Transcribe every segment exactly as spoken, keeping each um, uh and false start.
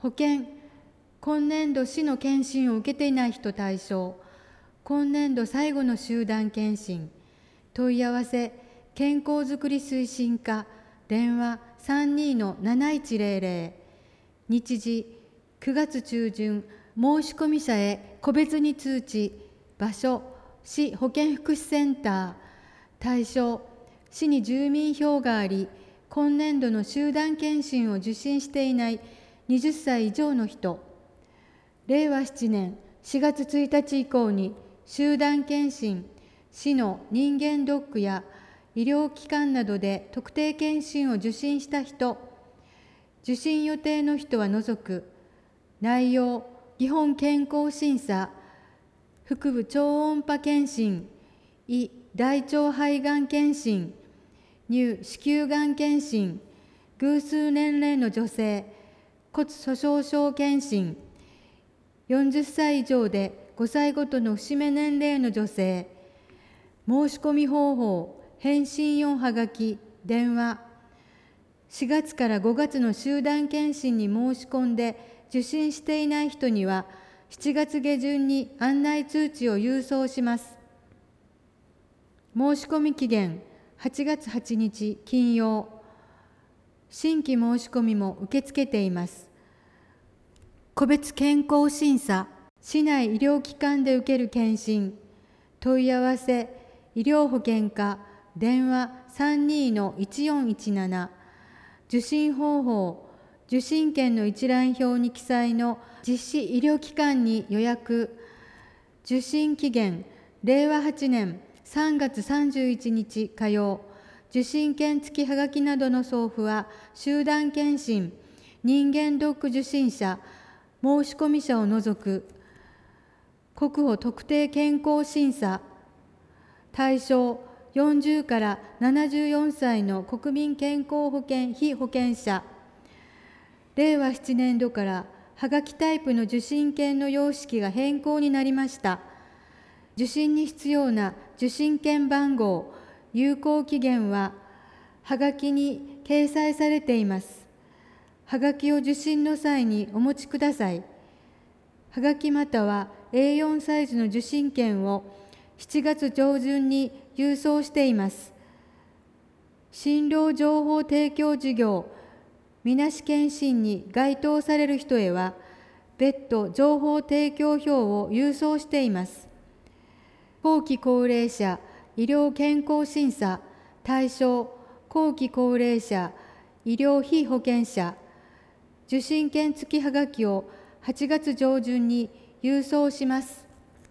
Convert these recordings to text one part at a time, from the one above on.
保険、今年度市の検診を受けていない人対象、今年度最後の集団検診、問い合わせ、健康づくり推進課、電話 さんにーのなないちぜろぜろ、日時くがつ中旬、申し込み者へ個別に通知、場所、市保健福祉センター、対象、市に住民票があり、今年度の集団検診を受診していないはたち以上の人、れいわななねんしがつついたち以降に集団検診、市の人間ドックや医療機関などで特定検診を受診した人、受診予定の人は除く、内容、基本健康審査、腹部超音波検診、胃大腸肺がん検診、乳子宮がん検診、偶数年齢の女性、骨粗しょう症検診、よんじゅっさい以上でごさいごとの節目年齢の女性、申し込み方法、返信用はがき、電話、しがつからごがつの集団検診に申し込んで受診していない人には、しちがつげじゅんに案内通知を郵送します。申し込み期限、はちがつはちにち金曜。新規申し込みも受け付けています。個別健康審査、市内医療機関で受ける検診、問い合わせ、医療保険課、電話 さんにーのいちよんいちなな、受診方法、受診券の一覧表に記載の実施医療機関に予約、受診期限、れいわはちねんさんがつさんじゅういちにち火曜、受診券付きはがきなどの送付は、集団検診、人間ドック受診者、申し込み者を除く、国保特定健康審査、対象、よんじゅうからななじゅうよんさいの国民健康保険被保険者、れいわななねんどからはがきタイプの受診券の様式が変更になりました。受診に必要な受診券番号、有効期限ははがきに掲載されています。はがきを受診の際にお持ちください。はがきまたは エーよん サイズの受診券をしちがつ上旬に郵送しています。診療情報提供事業、みなし検診に該当される人へは、別途情報提供票を郵送しています。後期高齢者医療健康審査、対象、後期高齢者医療被保険者、受診券付きはがきをはちがつ上旬に郵送します。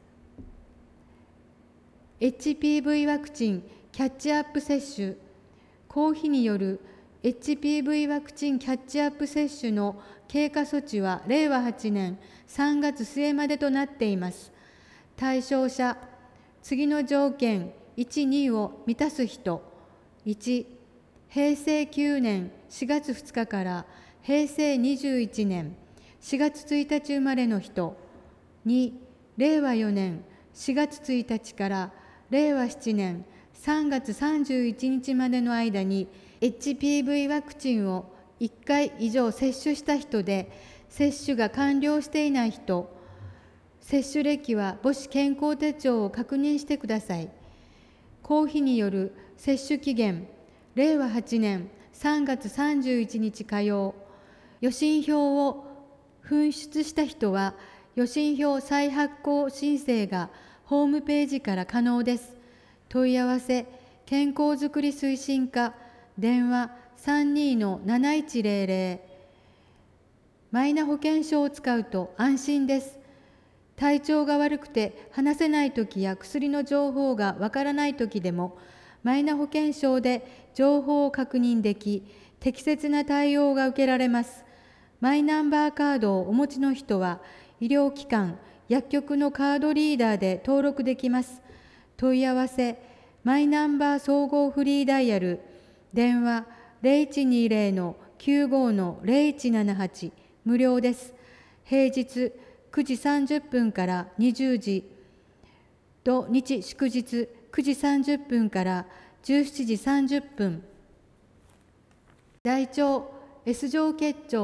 エイチピーブイ ワクチンキャッチアップ接種、公費による エイチピーブイ ワクチンキャッチアップ接種の経過措置はれいわはちねんさんがつすえまでとなっています。対象者、次の条件いち、にを満たす人、いち、へいせいきゅうねんしがつふつかからへいせいにじゅういちねんしがつついたち生まれの人、に、れいわよねんしがつついたちかられいわななねんさんがつさんじゅういちにちまでの間に エイチピーブイ ワクチンをいっかい以上接種した人で、接種が完了していない人、接種歴は母子健康手帳を確認してください。公費による接種期限、れいわはちねんさんがつさんじゅういちにち火曜、予診票を紛失した人は、予診票再発行申請がホームページから可能です。問い合わせ、健康づくり推進課、電話 さんにーのなないちぜろぜろ。マイナ保険証を使うと安心です。体調が悪くて話せないときや薬の情報がわからないときでも、マイナ保険証で情報を確認でき、適切な対応が受けられます。マイナンバーカードをお持ちの人は、医療機関、薬局のカードリーダーで登録できます。問い合わせ、マイナンバー総合フリーダイヤル、電話 ゼロいちにーゼロ きゅうご ゼロいちななはち、無料です。平日くじさんじゅっぷんからにじゅうじ、土日祝日くじさんじゅっぷんからじゅうしちじさんじゅっぷん。大腸 S 状結腸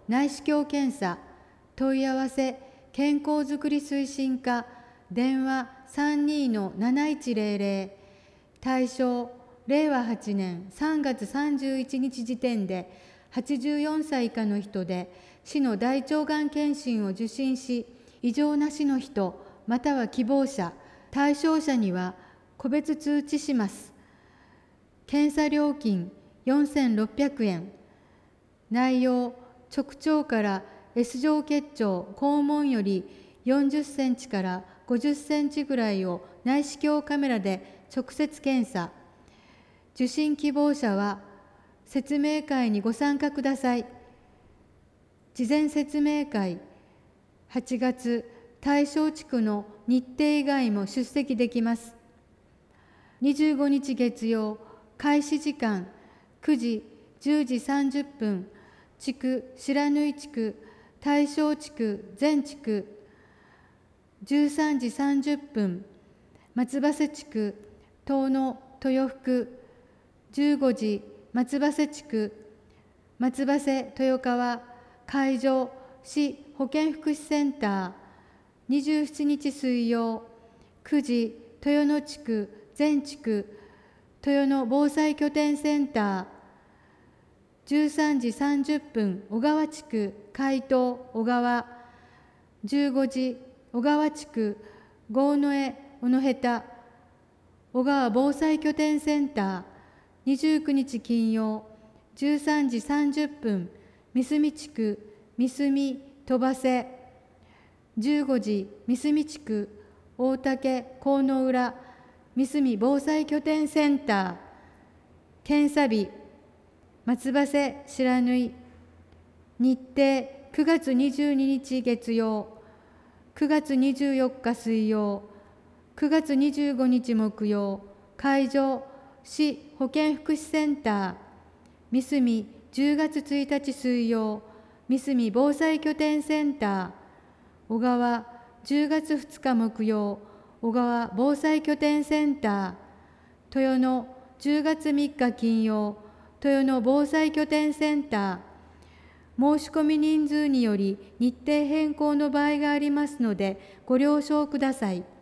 内視鏡検査、問い合わせ、健康づくり推進課、電話 さんにーのなないちぜろぜろ、対象、れいわはちねんさんがつさんじゅういちにち時点ではちじゅうよんさい以下の人で、市の大腸がん検診を受診し、異常なしの人、または希望者、対象者には個別通知します。検査料金よんせんろっぴゃくえん。内容、直腸から S 状結腸、肛門よりよんじゅっセンチからごじゅっセンチぐらいを内視鏡カメラで直接検査。受診希望者は説明会にご参加ください。事前説明会、はちがつ、対象地区の日程以外も出席できます。にじゅうごにち月曜、開始時間くじ、じゅうじさんじゅっぷん、地区、白縫地区、対象地区、全地区、じゅうさんじさんじゅっぷん、松葉瀬地区、遠野、豊福、じゅうごじ、松葉瀬地区、松葉瀬、豊川、会場、市保健福祉センター、にじゅうしちにち水曜、くじ、豊野地区、全地区、豊野防災拠点センター、じゅうさんじさんじゅっぷん、小川地区、海東、小川、じゅうごじ、小川地区、郷野江、小野下、小川防災拠点センター、にじゅうくにち金曜、じゅうさんじさんじゅっぷん、三角地区、三角、戸羽瀬、じゅうごじ、三角地区、大竹、河野浦、三角防災拠点センター、検査日、松葉瀬白縫、日程くがつにじゅうににち月曜、くがつにじゅうよっか水曜、くがつにじゅうごにち木曜、会場、市保健福祉センター、三角じゅうがつついたち水曜、三角防災拠点センター、小川じゅうがつふつか木曜、小川防災拠点センター、豊野じゅうがつみっか金曜、豊野防災拠点センター。申し込み人数により日程変更の場合がありますのでご了承ください。